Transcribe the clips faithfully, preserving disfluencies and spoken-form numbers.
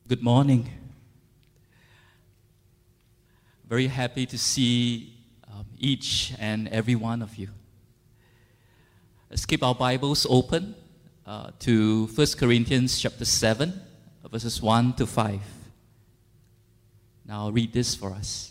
Good morning. Very happy to see um, each and every one of you. Let's keep our Bibles open uh, to First Corinthians chapter seven, verses one to five. Now I'll read this for us.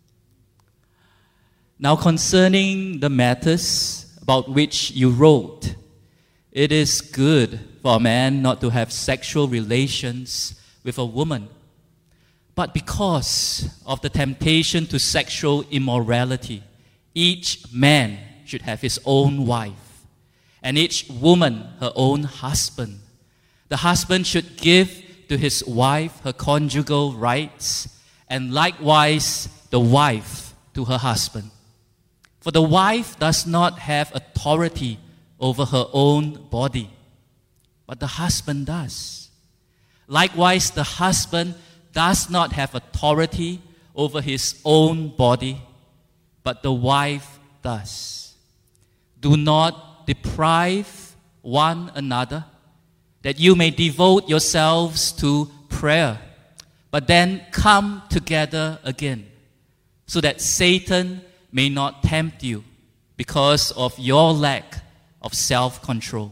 Now concerning the matters about which you wrote, it is good for a man not to have sexual relations with a woman, but because of the temptation to sexual immorality, each man should have his own wife, and each woman her own husband. The husband should give to his wife her conjugal rights, and likewise the wife to her husband. For the wife does not have authority over her own body, but the husband does. Likewise, the husband does not have authority over his own body, but the wife does. Do not deprive one another, that you may devote yourselves to prayer, but then come together again, so that Satan may not tempt you because of your lack of self-control.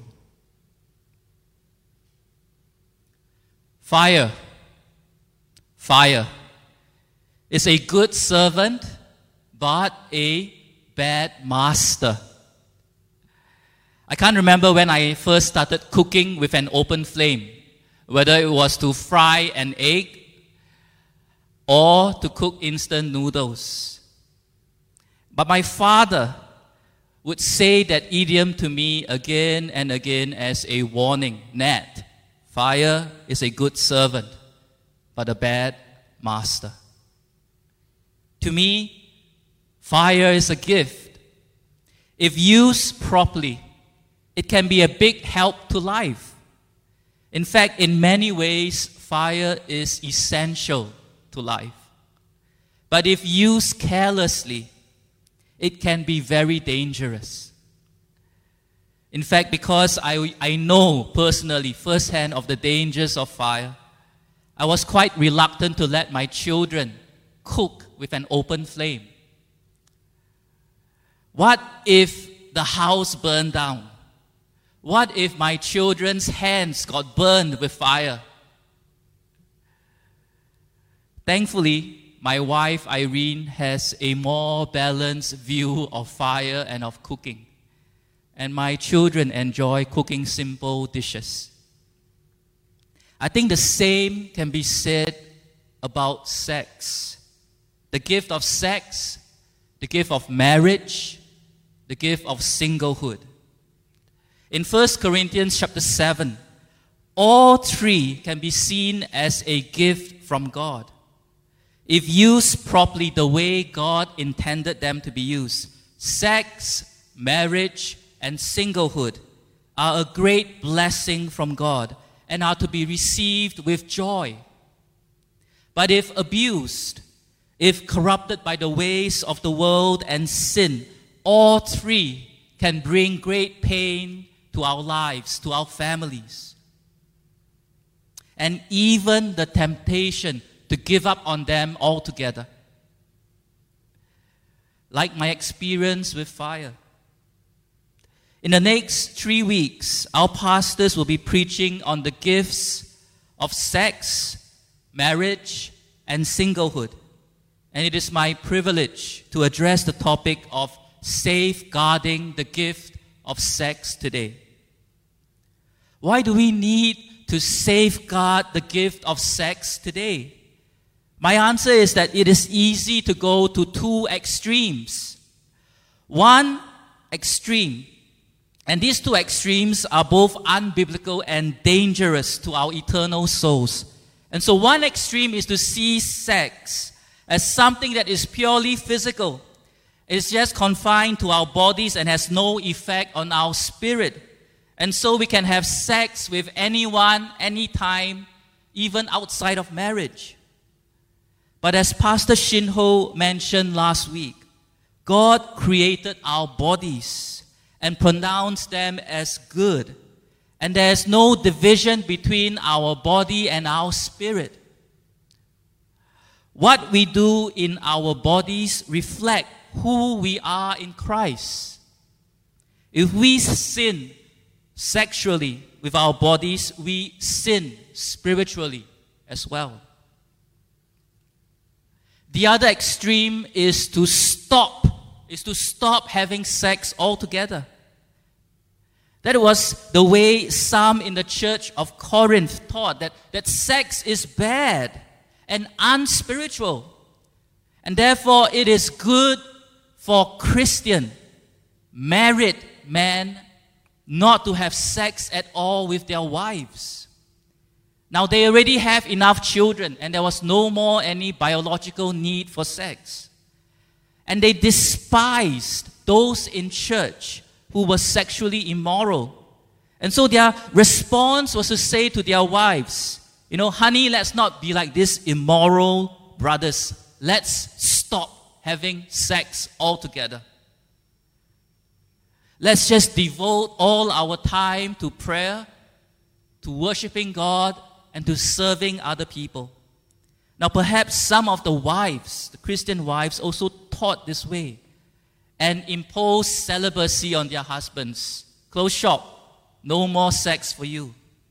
Fire, fire is a good servant, but a bad master. I can't remember when I first started cooking with an open flame, whether it was to fry an egg or to cook instant noodles. But my father would say that idiom to me again and again as a warning. Nat, fire is a good servant, but a bad master. To me, fire is a gift. If used properly, it can be a big help to life. In fact, in many ways, fire is essential to life. But if used carelessly, it can be very dangerous. In fact, because I, I know personally firsthand of the dangers of fire, I was quite reluctant to let my children cook with an open flame. What if the house burned down? What if my children's hands got burned with fire? Thankfully, my wife Irene has a more balanced view of fire and of cooking. And my children enjoy cooking simple dishes. I think the same can be said about sex. The gift of sex, the gift of marriage, the gift of singlehood. In First Corinthians chapter seven, all three can be seen as a gift from God, if used properly the way God intended them to be used. Sex, marriage, and singlehood are a great blessing from God and are to be received with joy. But if abused, if corrupted by the ways of the world and sin, all three can bring great pain to our lives, to our families. And even the temptation to give up on them altogether. Like my experience with fire. In the next three weeks, our pastors will be preaching on the gifts of sex, marriage, and singlehood. And it is my privilege to address the topic of safeguarding the gift of sex today. Why do we need to safeguard the gift of sex today? My answer is that it is easy to go to two extremes. One extreme, and these two extremes are both unbiblical and dangerous to our eternal souls. And so one extreme is to see sex as something that is purely physical. It's just confined to our bodies and has no effect on our spirit. And so we can have sex with anyone, anytime, even outside of marriage. But as Pastor Shin Ho mentioned last week, God created our bodies and pronounced them as good. And there is no division between our body and our spirit. What we do in our bodies reflect who we are in Christ. If we sin sexually with our bodies, we sin spiritually as well. The other extreme is to stop, is to stop having sex altogether. That was the way some in the church of Corinth taught, that, that sex is bad and unspiritual. And therefore it is good for Christian, married men not to have sex at all with their wives. Now they already have enough children and there was no more any biological need for sex. And they despised those in church who were sexually immoral. And so their response was to say to their wives, you know, honey, let's not be like these immoral brothers. Let's stop having sex altogether. Let's just devote all our time to prayer, to worshiping God, and to serving other people. Now perhaps some of the wives, the Christian wives, also taught this way and imposed celibacy on their husbands. Close shop, no more sex for you.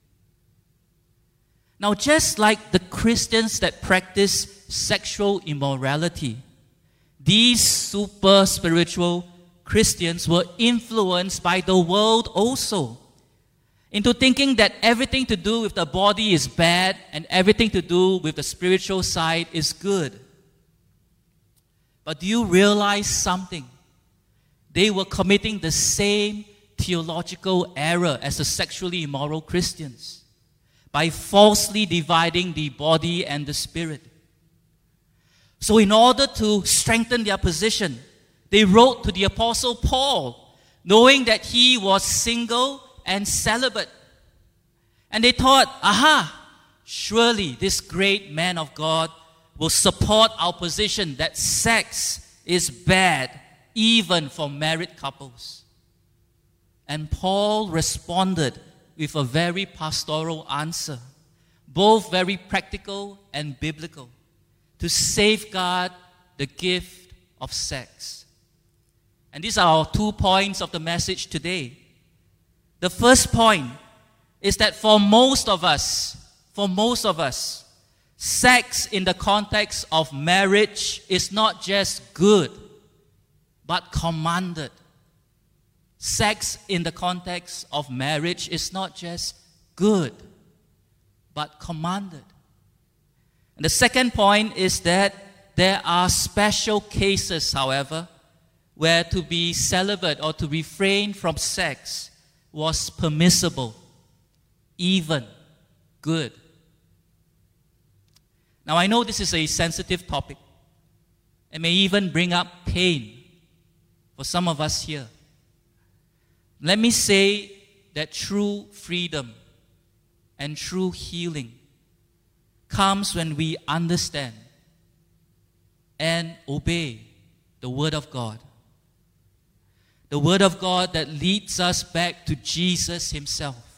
Now just like the Christians that practice sexual immorality, these super spiritual Christians were influenced by the world also into thinking that everything to do with the body is bad and everything to do with the spiritual side is good. But do you realize something? They were committing the same theological error as the sexually immoral Christians by falsely dividing the body and the spirit. So in order to strengthen their position, they wrote to the Apostle Paul, knowing that he was single and celibate. And they thought, aha, surely this great man of God will support our position that sex is bad, even for married couples. And Paul responded with a very pastoral answer, both very practical and biblical, to safeguard the gift of sex. And these are our two points of the message today. The first point is that for most of us, for most of us, sex in the context of marriage is not just good, but commanded. Sex in the context of marriage is not just good, but commanded. And the second point is that there are special cases, however, where to be celibate or to refrain from sex was permissible, even good. Now I know this is a sensitive topic and may even bring up pain for some of us here. Let me say that true freedom and true healing comes when we understand and obey the Word of God. The Word of God that leads us back to Jesus Himself.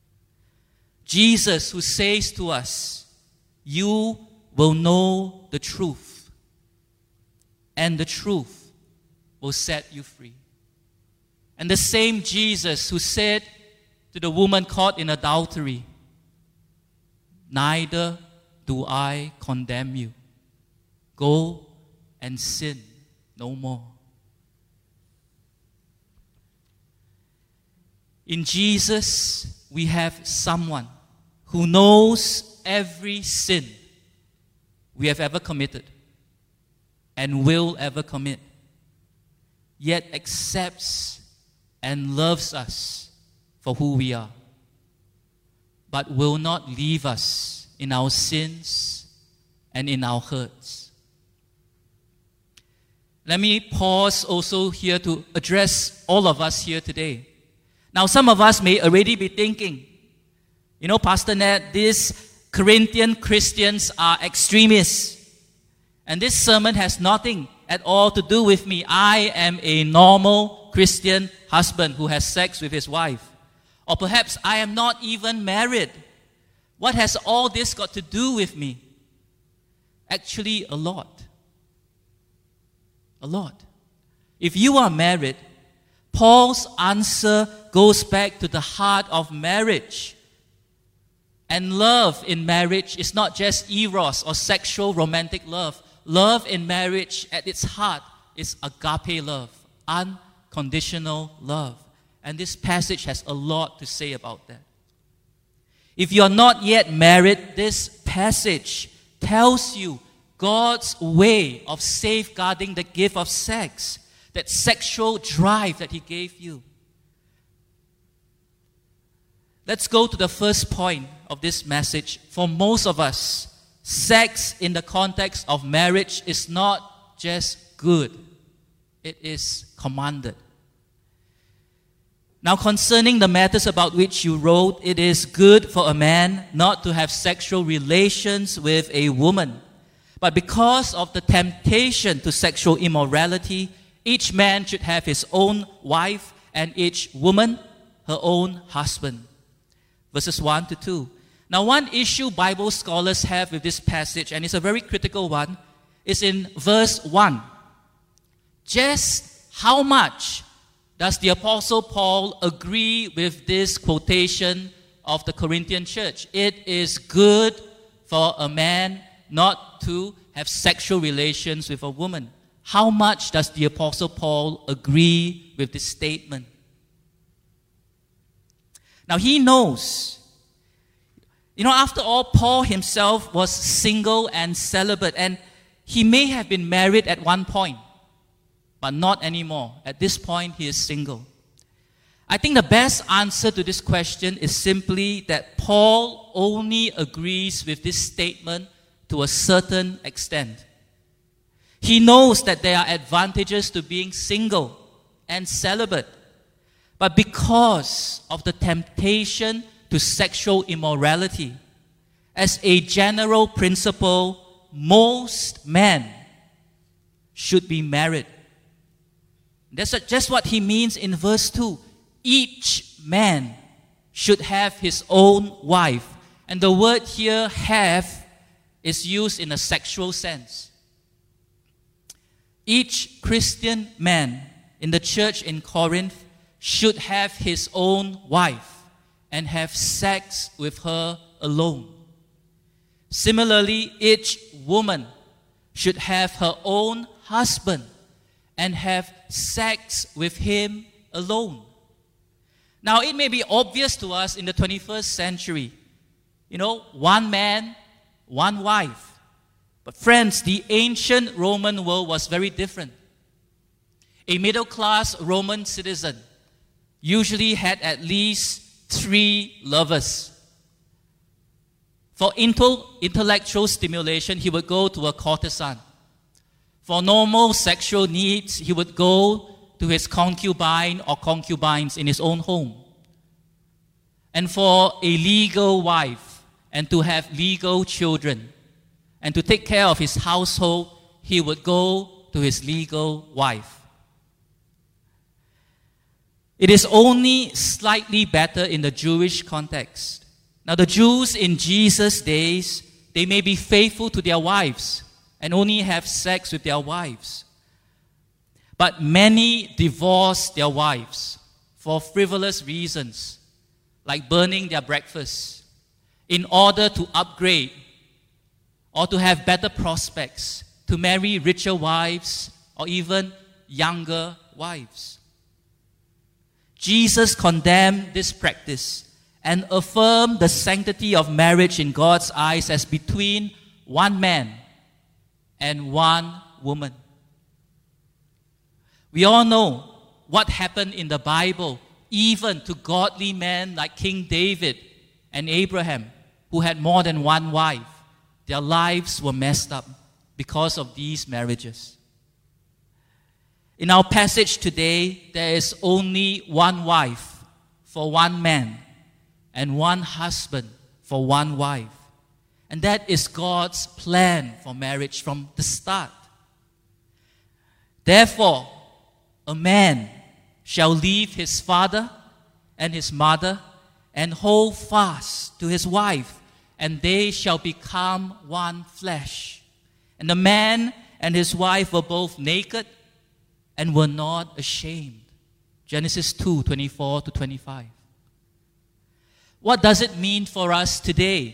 Jesus who says to us, you will know the truth, and the truth will set you free. And the same Jesus who said to the woman caught in adultery, neither do I condemn you. Go and sin no more. In Jesus, we have someone who knows every sin we have ever committed and will ever commit, yet accepts and loves us for who we are, but will not leave us in our sins and in our hurts. Let me pause also here to address all of us here today. Now, some of us may already be thinking, you know, Pastor Ned, these Corinthian Christians are extremists. And this sermon has nothing at all to do with me. I am a normal Christian husband who has sex with his wife. Or perhaps I am not even married. What has all this got to do with me? Actually, a lot. A lot. If you are married, Paul's answer goes back to the heart of marriage. And love in marriage is not just eros or sexual romantic love. Love in marriage at its heart is agape love, unconditional love. And this passage has a lot to say about that. If you are not yet married, this passage tells you God's way of safeguarding the gift of sex, that sexual drive that He gave you. Let's go to the first point of this message. For most of us, sex in the context of marriage is not just good, it is commanded. Now, concerning the matters about which you wrote, it is good for a man not to have sexual relations with a woman. But because of the temptation to sexual immorality, each man should have his own wife and each woman her own husband. Verses one to two. Now, one issue Bible scholars have with this passage, and it's a very critical one, is in verse one. Just how much does the Apostle Paul agree with this quotation of the Corinthian church? It is good for a man not to have sexual relations with a woman. How much does the Apostle Paul agree with this statement? Now he knows. You know, after all, Paul himself was single and celibate, and he may have been married at one point, but not anymore. At this point, he is single. I think the best answer to this question is simply that Paul only agrees with this statement to a certain extent. He knows that there are advantages to being single and celibate, but because of the temptation to sexual immorality, as a general principle, most men should be married. That's just what he means in verse two. Each man should have his own wife. And the word here, have, is used in a sexual sense. Each Christian man in the church in Corinth should have his own wife and have sex with her alone. Similarly, each woman should have her own husband and have sex with him alone. Now, it may be obvious to us in the twenty-first century, you know, one man, one wife. But friends, the ancient Roman world was very different. A middle-class Roman citizen usually had at least three lovers. For intellectual stimulation, he would go to a courtesan. For normal sexual needs, he would go to his concubine or concubines in his own home. And for a legal wife and to have legal children and to take care of his household, he would go to his legal wife. It is only slightly better in the Jewish context. Now, the Jews in Jesus' days, they may be faithful to their wives and only have sex with their wives. But many divorce their wives for frivolous reasons, like burning their breakfast, in order to upgrade or to have better prospects, to marry richer wives or even younger wives. Jesus condemned this practice and affirmed the sanctity of marriage in God's eyes as between one man and one woman. We all know what happened in the Bible, even to godly men like King David and Abraham, who had more than one wife. Their lives were messed up because of these marriages. In our passage today, there is only one wife for one man and one husband for one wife. And that is God's plan for marriage from the start. Therefore, a man shall leave his father and his mother and hold fast to his wife, and they shall become one flesh. And the man and his wife were both naked and were not ashamed. Genesis two, twenty-four to twenty-five. What does it mean for us today?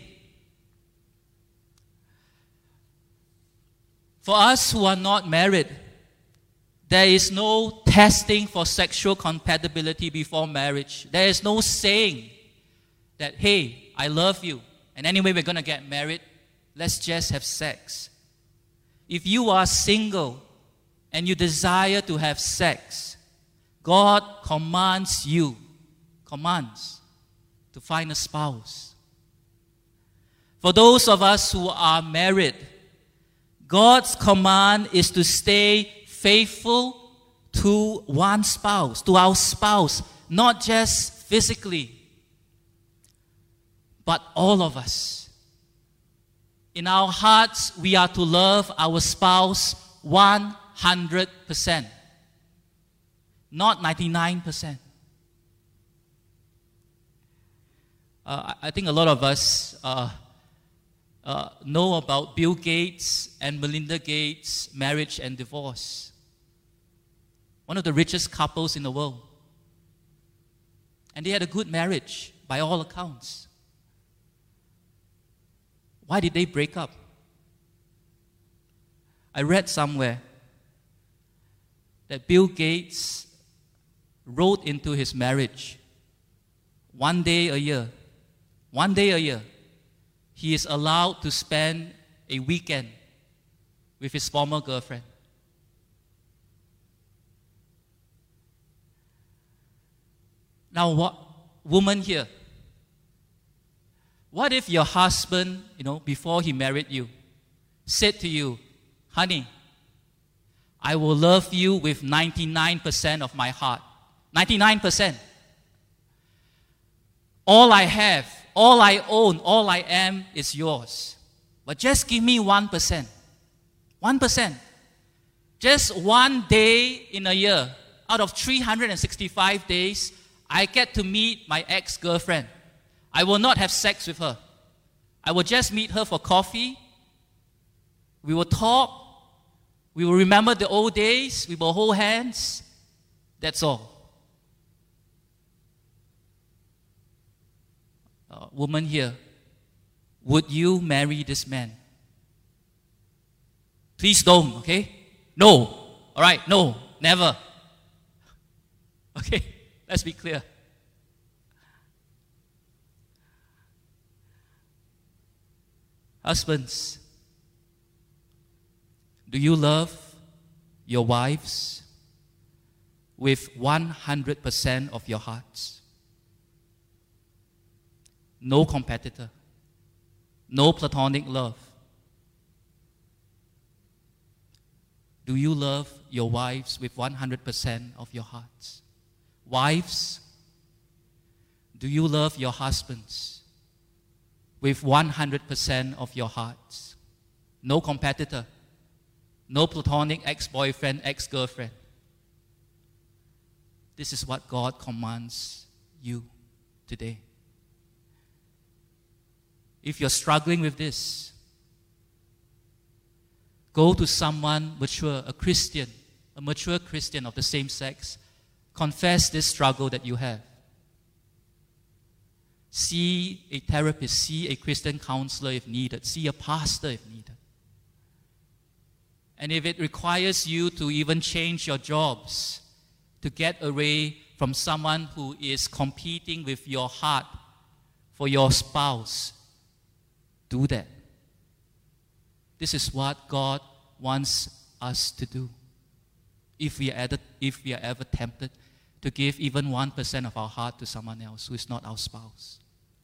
For us who are not married, there is no testing for sexual compatibility before marriage. There is no saying that, hey, I love you, and anyway we're going to get married, let's just have sex. If you are single and you desire to have sex, God commands you, commands, to find a spouse. For those of us who are married, God's command is to stay faithful to one spouse, to our spouse, not just physically, but all of us. In our hearts, we are to love our spouse one hundred percent, not ninety-nine percent. Uh, I think a lot of us uh, uh, know about Bill Gates and Melinda Gates' marriage and divorce. One of the richest couples in the world. And they had a good marriage, by all accounts. Why did they break up? I read somewhere that Bill Gates wrote into his marriage, one day a year, one day a year, he is allowed to spend a weekend with his former girlfriend. Now, what, woman here, what if your husband, you know, before he married you, said to you, honey, I will love you with ninety-nine percent of my heart. ninety-nine percent. All I have, all I own, all I am is yours. But just give me one percent. one percent. Just one day in a year, out of three hundred sixty-five days, I get to meet my ex-girlfriend. I will not have sex with her. I will just meet her for coffee. We will talk. We will remember the old days. We will hold hands. That's all. Uh, woman here, would you marry this man? Please don't, okay? No. All right, no, never. Okay, let's be clear. Husbands, do you love your wives with one hundred percent of your hearts? No competitor. No platonic love. Do you love your wives with one hundred percent of your hearts? Wives, do you love your husbands with one hundred percent of your hearts? No competitor. No platonic ex-boyfriend, ex-girlfriend. This is what God commands you today. If you're struggling with this, go to someone mature, a Christian, a mature Christian of the same sex. Confess this struggle that you have. See a therapist, see a Christian counselor if needed, see a pastor if needed. And if it requires you to even change your jobs to get away from someone who is competing with your heart for your spouse, do that. This is what God wants us to do. If we are, ever, if we are ever tempted to give even one percent of our heart to someone else who is not our spouse.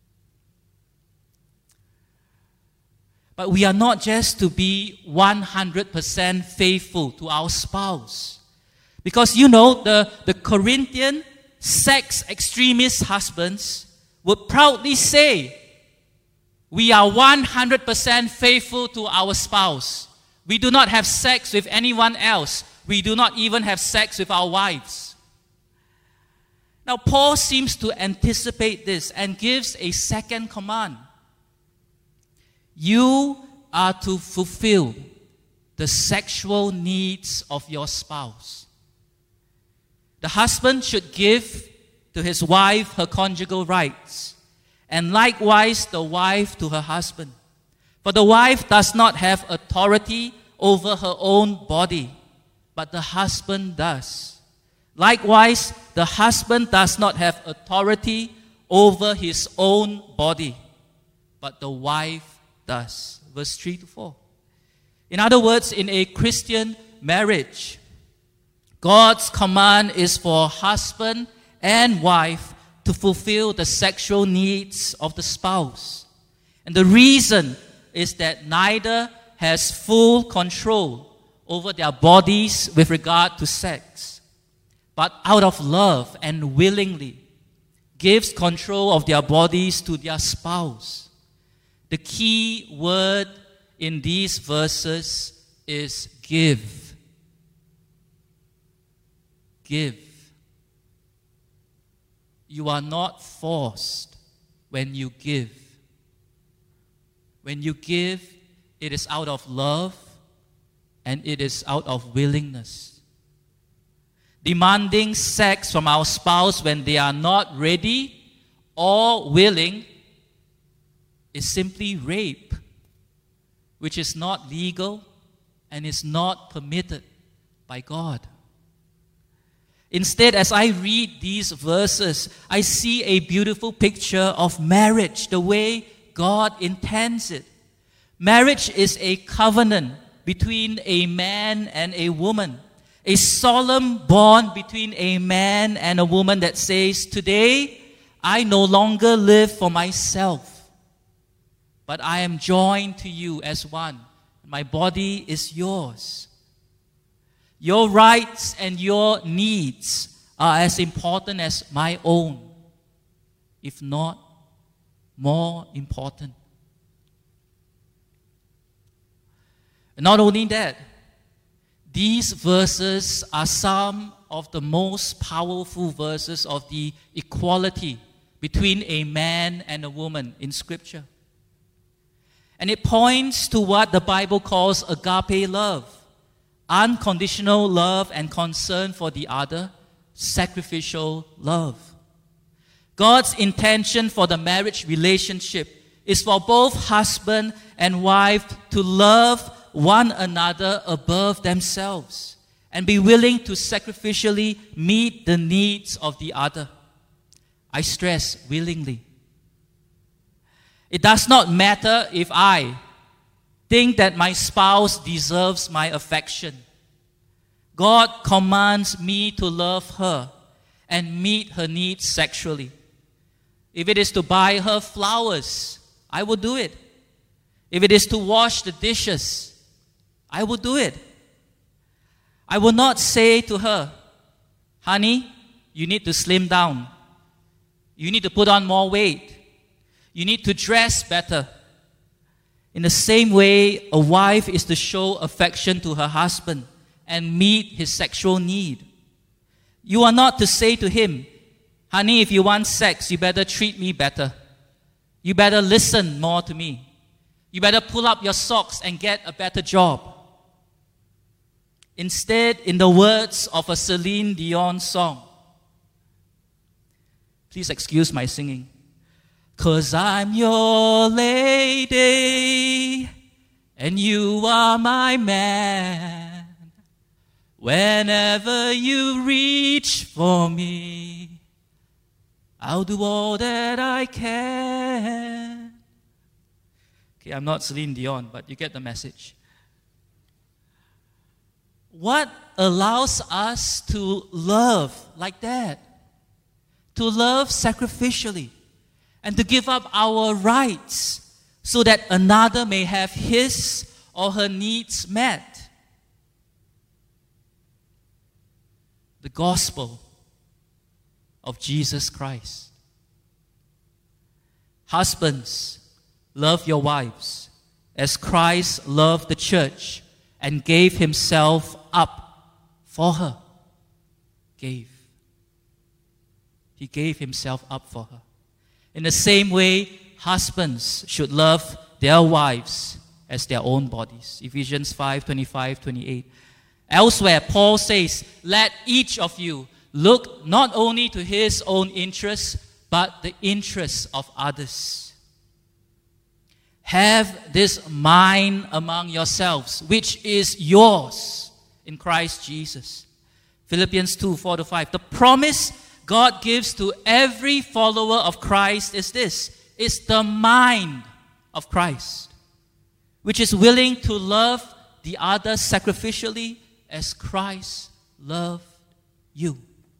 But we are not just to be one hundred percent faithful to our spouse. Because you know, the, the Corinthian sex extremist husbands would proudly say, we are one hundred percent faithful to our spouse. We do not have sex with anyone else. We do not even have sex with our wives. Now, Paul seems to anticipate this and gives a second command. You are to fulfill the sexual needs of your spouse. The husband should give to his wife her conjugal rights, and likewise the wife to her husband. For the wife does not have authority over her own body, but the husband does. Likewise, the husband does not have authority over his own body, but the wife does. Verse three to four. In other words, in a Christian marriage, God's command is for husband and wife to fulfill the sexual needs of the spouse. And the reason is that neither has full control over their bodies with regard to sex, but out of love and willingly gives control of their bodies to their spouse. The key word in these verses is give. Give. You are not forced when you give. When you give, it is out of love and it is out of willingness. Demanding sex from our spouse when they are not ready or willing is simply rape, which is not legal and is not permitted by God. Instead, as I read these verses, I see a beautiful picture of marriage, the way God intends it. Marriage is a covenant between a man and a woman, a solemn bond between a man and a woman that says, today I no longer live for myself, but I am joined to you as one. My body is yours. Your rights and your needs are as important as my own, if not more important. And not only that, these verses are some of the most powerful verses of the equality between a man and a woman in Scripture. And it points to what the Bible calls agape love, unconditional love and concern for the other, sacrificial love. God's intention for the marriage relationship is for both husband and wife to love one another above themselves and be willing to sacrificially meet the needs of the other. I stress, willingly. It does not matter if I think that my spouse deserves my affection. God commands me to love her and meet her needs sexually. If it is to buy her flowers, I will do it. If it is to wash the dishes, I will do it. I will not say to her, honey, you need to slim down. You need to put on more weight. You need to dress better. In the same way, a wife is to show affection to her husband and meet his sexual need. You are not to say to him, honey, if you want sex, you better treat me better. You better listen more to me. You better pull up your socks and get a better job. Instead, in the words of a Celine Dion song, please excuse my singing. 'Cause I'm your lady and you are my man. Whenever you reach for me, I'll do all that I can. Okay, I'm not Celine Dion, but you get the message. What allows us to love like that? To love sacrificially and to give up our rights so that another may have his or her needs met. The gospel of Jesus Christ. Husbands, love your wives as Christ loved the church and gave himself up for her. Gave. He gave himself up for her. In the same way, husbands should love their wives as their own bodies. Ephesians five, twenty-five, twenty-eight. Elsewhere, Paul says, let each of you look not only to his own interests, but the interests of others. Have this mind among yourselves, which is yours in Christ Jesus. Philippians two, four to five. The promise God gives to every follower of Christ is this. It's the mind of Christ, which is willing to love the other sacrificially as Christ loved you.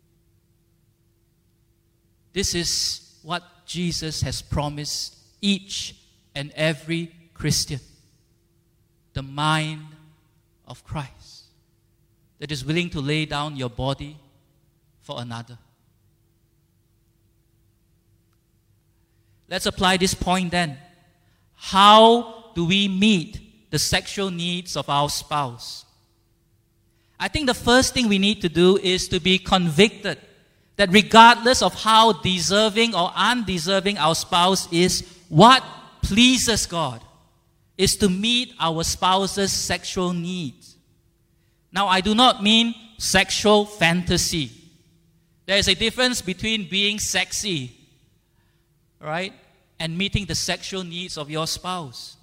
This is what Jesus has promised each and every Christian. The mind of Christ that is willing to lay down your body for another. Let's apply this point then. How do we meet the sexual needs of our spouse? I think the first thing we need to do is to be convicted that regardless of how deserving or undeserving our spouse is, what pleases God is to meet our spouse's sexual needs. Now, I do not mean sexual fantasy. There is a difference between being sexy, right, and meeting the sexual needs of your spouse.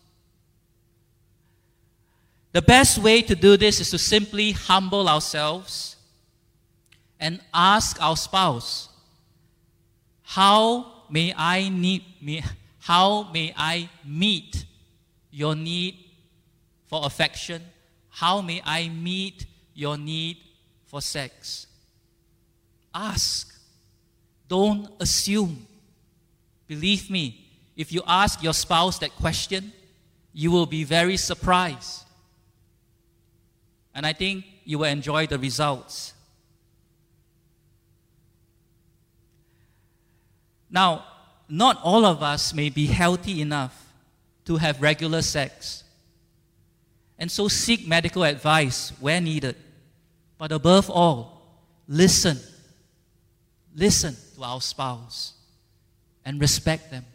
The best way to do this is to simply humble ourselves and ask our spouse, how may I need me, how may I meet your need for affection? How may I meet your need for sex? Ask. Don't assume. Believe me, if you ask your spouse that question, you will be very surprised. And I think you will enjoy the results. Now, not all of us may be healthy enough to have regular sex. And so seek medical advice where needed. But above all, listen. Listen to our spouse and respect them.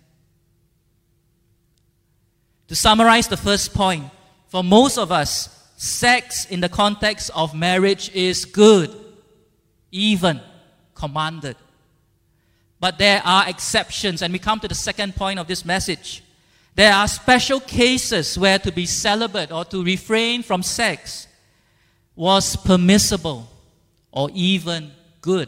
To summarize the first point, for most of us, sex in the context of marriage is good, even commanded. But there are exceptions, and we come to the second point of this message. There are special cases where to be celibate or to refrain from sex was permissible or even good.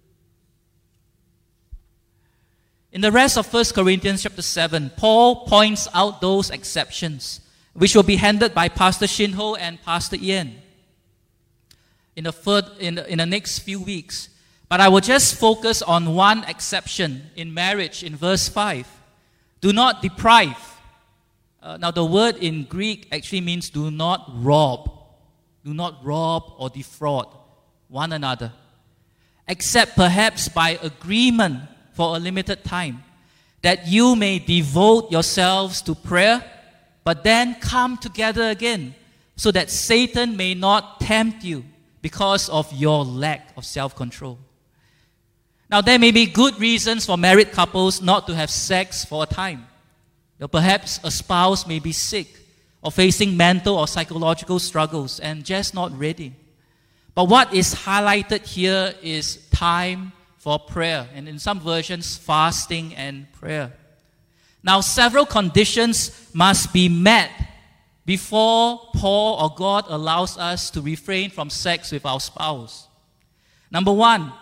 In the rest of First Corinthians chapter seven, Paul points out those exceptions, which will be handled by Pastor Shinho and Pastor Ian in the, third, in, the, in the next few weeks. But I will just focus on one exception in marriage in verse five. Do not deprive. Uh, now the word in Greek actually means do not rob. Do not rob or defraud one another, except perhaps by agreement for a limited time, that you may devote yourselves to prayer, but then come together again, so that Satan may not tempt you because of your lack of self-control. Now, there may be good reasons for married couples not to have sex for a time. You know, perhaps a spouse may be sick or facing mental or psychological struggles and just not ready. But what is highlighted here is time for prayer, and in some versions, fasting and prayer. Now, several conditions must be met before Paul or God allows us to refrain from sex with our spouse. Number one,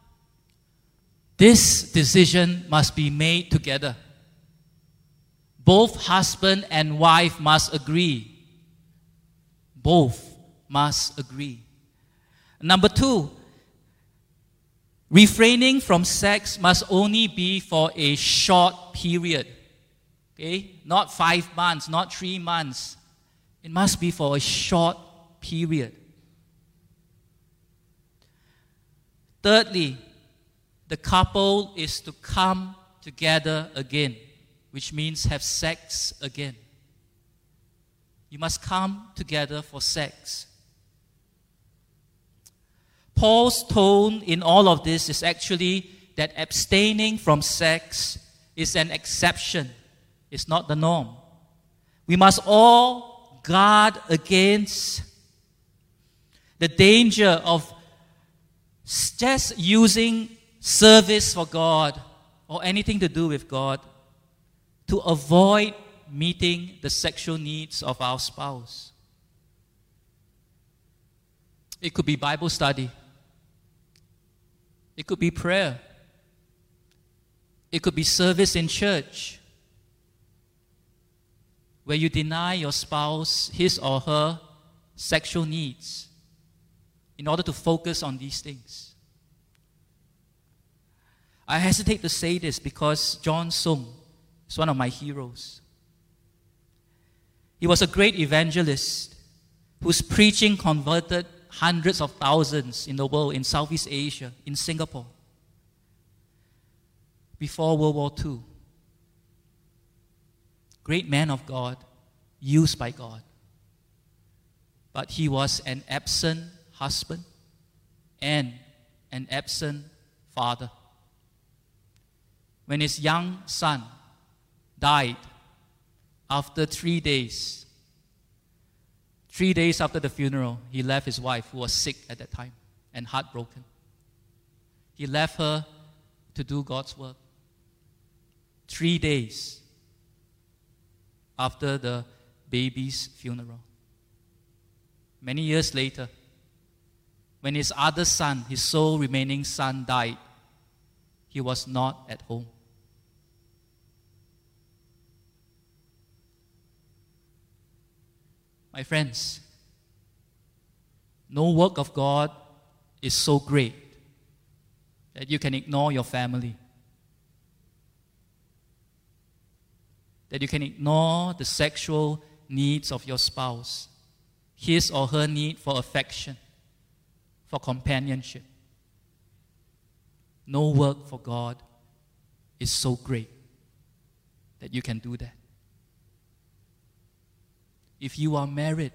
this decision must be made together. Both husband and wife must agree. Both must agree. Number two, refraining from sex must only be for a short period. Okay? Not five months, not three months. It must be for a short period. Thirdly, the couple is to come together again, which means have sex again. You must come together for sex. Paul's tone in all of this is actually that abstaining from sex is an exception. It's not the norm. We must all guard against the danger of just using service for God or anything to do with God to avoid meeting the sexual needs of our spouse. It could be Bible study. It could be prayer. It could be service in church, where you deny your spouse his or her sexual needs in order to focus on these things. I hesitate to say this because John Sung is one of my heroes. He was a great evangelist whose preaching converted hundreds of thousands in the world, in Southeast Asia, in Singapore, before World War Two. Great man of God, used by God. But he was an absent husband and an absent father. When his young son died after three days, three days after the funeral, he left his wife, who was sick at that time and heartbroken. He left her to do God's work. Three days after the baby's funeral. Many years later, when his other son, his sole remaining son, died, he was not at home. My friends, no work of God is so great that you can ignore your family, that you can ignore the sexual needs of your spouse, his or her need for affection, for companionship. No work for God is so great that you can do that. If you are married,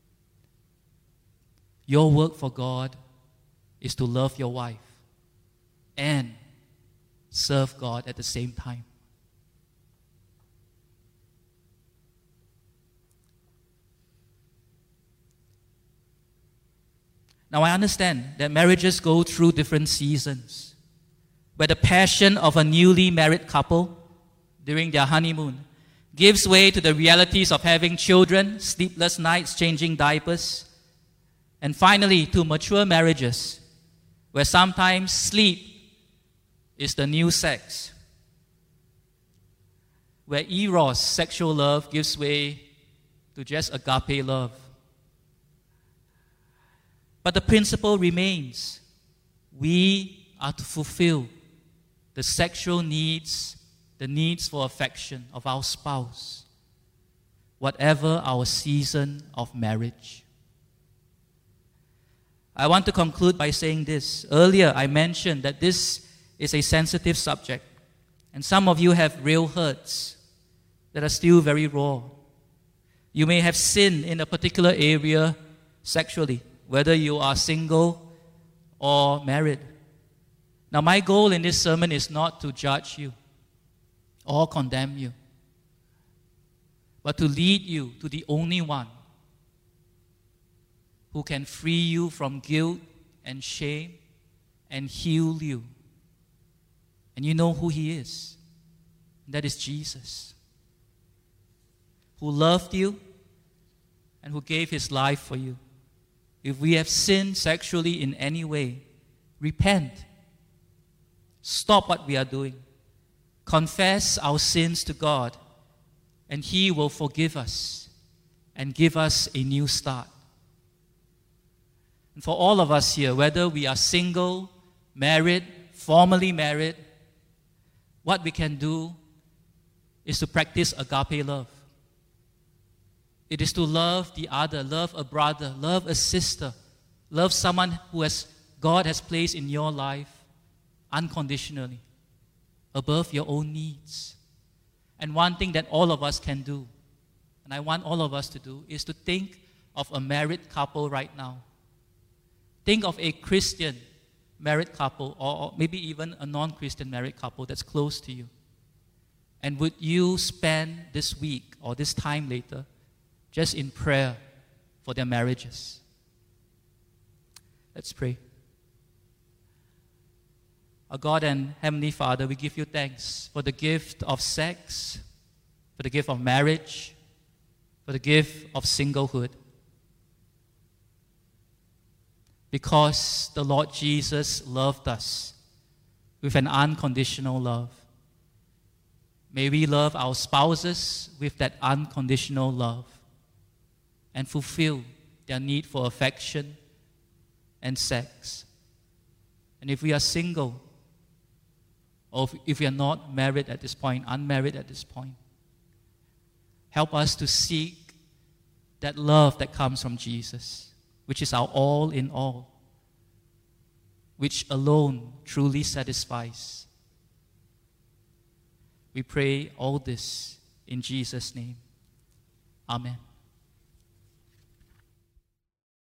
your work for God is to love your wife and serve God at the same time. Now, I understand that marriages go through different seasons, where the passion of a newly married couple during their honeymoon gives way to the realities of having children, sleepless nights, changing diapers, and finally to mature marriages, where sometimes sleep is the new sex, where eros, sexual love, gives way to just agape love. But the principle remains. We are to fulfill the sexual needs, the needs for affection of our spouse, whatever our season of marriage. I want to conclude by saying this. Earlier, I mentioned that this is a sensitive subject, and some of you have real hurts that are still very raw. You may have sinned in a particular area sexually, whether you are single or married. Now, my goal in this sermon is not to judge you or condemn you, but to lead you to the only one who can free you from guilt and shame and heal you. And you know who He is. And that is Jesus, who loved you and who gave His life for you. If we have sinned sexually in any way, repent. Stop what we are doing. Confess our sins to God, and He will forgive us and give us a new start. And for all of us here, whether we are single, married, formerly married, what we can do is to practice agape love. It is to love the other, love a brother, love a sister, love someone who has God has placed in your life unconditionally, above your own needs. And one thing that all of us can do, and I want all of us to do, is to think of a married couple right now. Think of a Christian married couple, or maybe even a non-Christian married couple that's close to you. And would you spend this week or this time later, just in prayer for their marriages. Let's pray. Our God and Heavenly Father, we give you thanks for the gift of sex, for the gift of marriage, for the gift of singlehood. Because the Lord Jesus loved us with an unconditional love. May we love our spouses with that unconditional love and fulfill their need for affection and sex. And if we are single, or if we are not married at this point, unmarried at this point, help us to seek that love that comes from Jesus, which is our all in all, which alone truly satisfies. We pray all this in Jesus' name. Amen.